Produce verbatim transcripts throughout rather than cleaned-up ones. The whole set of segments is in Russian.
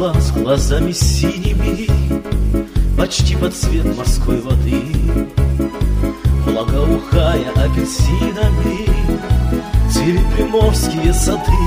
глаз глазами синими, почти под цвет морской воды, благоухая апельсинами, цвели приморские сады.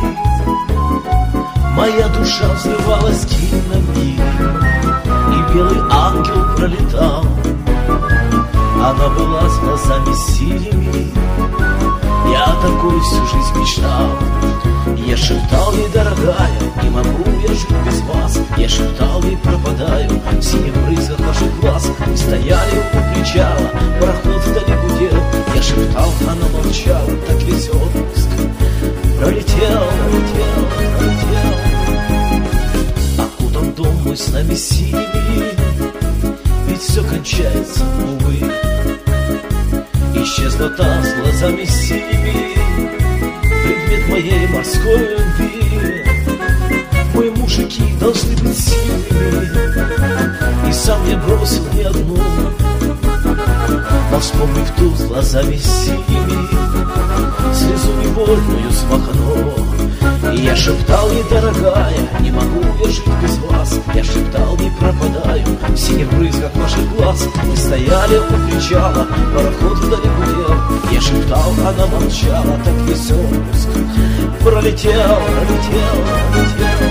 Моя душа взрывалась гимнами, и белый ангел пролетал. Она была с глазами синими, я такой всю жизнь мечтал. Я шептал ей: дорогая, не могу я жить без вас. Я шептал ей: пропадаю в синих брызгах ваших глаз. Мы стояли у причала, пароход вдали гудел. Я шептал, она молчала, так весь отпуск пролетел, пролетел, пролетел. Окутан дом мой с нами синими, ведь все кончается, увы. Исчезла та с глазами синими, предмет моей морской любви. Мои мужики должны быть сильными, и сам я бросил не одну. Но вспомнив ту с глазами синими, слезу невольную смахну. И я шептал ей: дорогая, не могу я жить без вас. Я шептал: не пропадаю в синих брызгах ваших глаз. Мы стояли у причала, пароход вдали гудел. Я шептал, она молчала, так весь отпуск пролетел, пролетел, пролетел.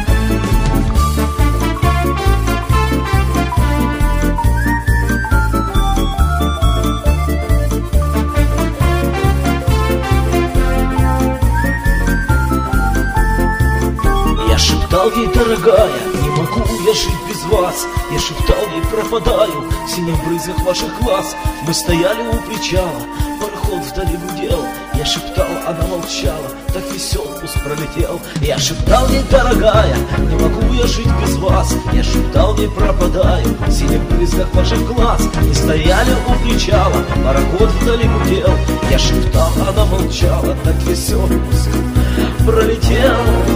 Я шептал ей: дорогая, не могу я жить без вас. Я шептал ей: пропадаю в синих брызгах ваших глаз. Мы стояли у причала, пароход вдали гудел. Я шептал, она молчала, так весь отпуск пролетел. Я шептал ей: дорогая, не могу я жить без вас. Я шептал ей: пропадаю в синих брызгах ваших глаз. Мы стояли у причала, пароход вдали гудел. Я шептал, она молчала, так весь отпуск пролетел.